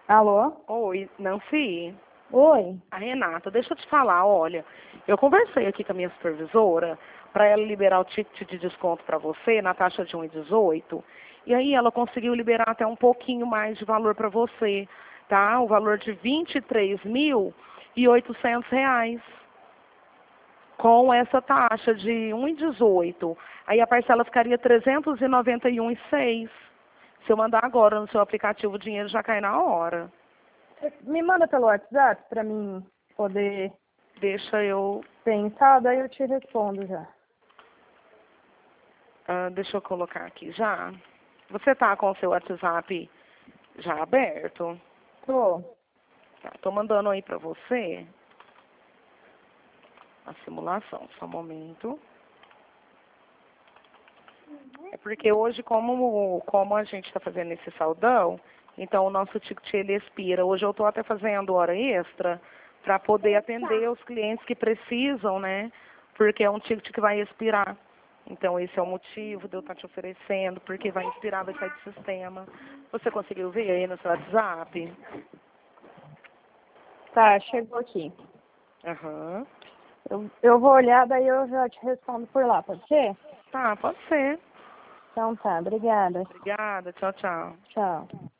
Alô? Oi, Nancy. Oi? A Renata, deixa eu te falar, olha, eu conversei aqui com a minha supervisora para ela liberar o ticket de desconto para você na taxa de 1,18 e aí ela conseguiu liberar até um pouquinho mais de valor para você, tá? O valor de R$ 23.800 com essa taxa de 1,18. Aí a parcela ficaria 391,6. Se eu mandar agora no seu aplicativo, o dinheiro já cai na hora. Me manda pelo WhatsApp pra mim poder Deixa eu pensar, daí eu te respondo já. deixa eu colocar aqui já. Você tá com o seu WhatsApp já aberto? Tô. Tá, tô mandando aí pra você a simulação. Só um momento. É porque hoje, como a gente está fazendo esse saldão, então o nosso ticket ele expira. Hoje eu estou até fazendo hora extra para poder atender os clientes que precisam, né? Porque é um ticket que vai expirar. Então esse é o motivo de eu estar te oferecendo, porque vai expirar, vai sair do sistema. Você conseguiu ver aí no seu WhatsApp? Tá, chegou aqui. Aham. Eu vou olhar, daí eu já te respondo por lá, pode ser? Tá, pode ser. Então tá, obrigada. Obrigada. Tchau, tchau. Tchau.